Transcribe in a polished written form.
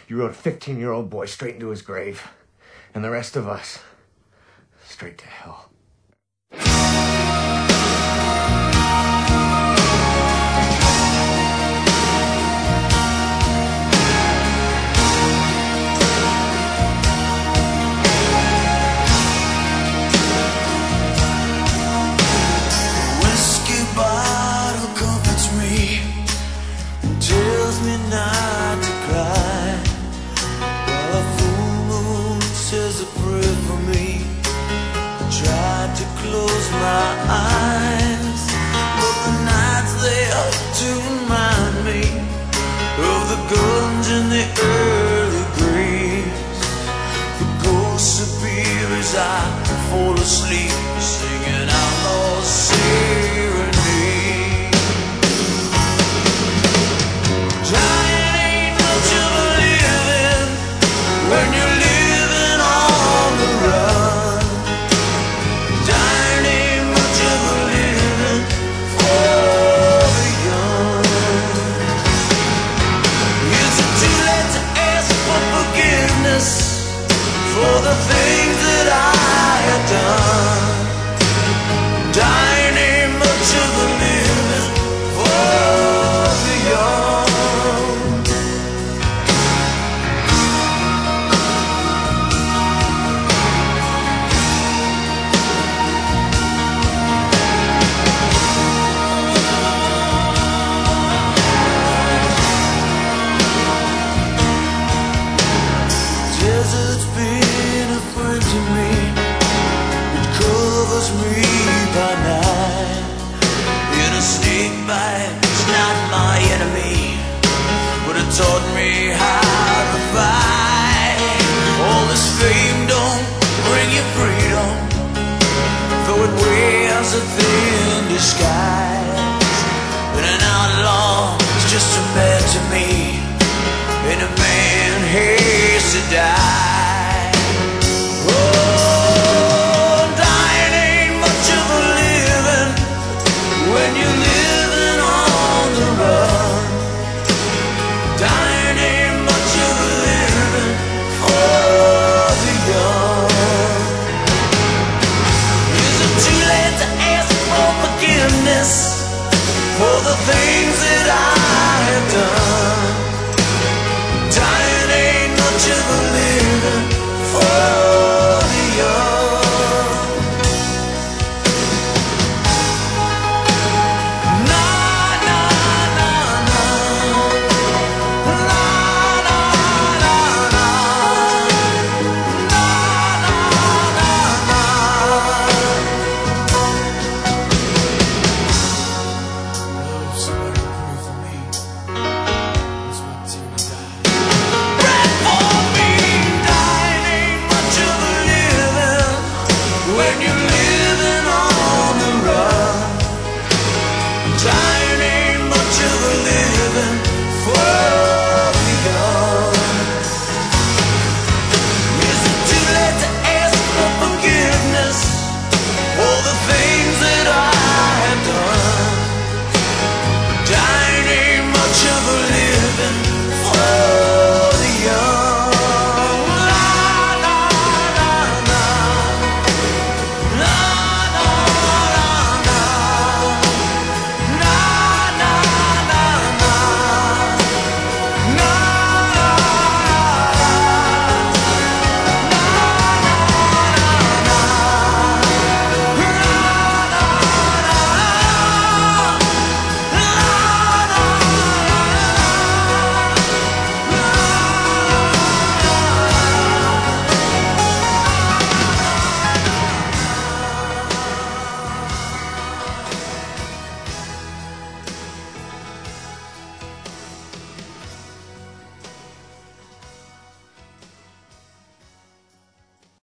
You rode a 15-year-old boy straight into his grave. And the rest of us, straight to hell. Not to cry while a full moon says a prayer for me. I tried to close my eyes, but the night's there to remind me of the guns in the early graves. The ghosts appear as I fall asleep, singing outlaw serenade. When you're living on the run, dying ain't much of a living for the young. Is it too late to ask for forgiveness for the things that I have done? Dying ain't much of a living for the young. Desert's been a friend to me. It covers me by night. In a snake bite, it's not my enemy, but it taught me how to fight. All this fame don't bring you freedom, though it wears a thin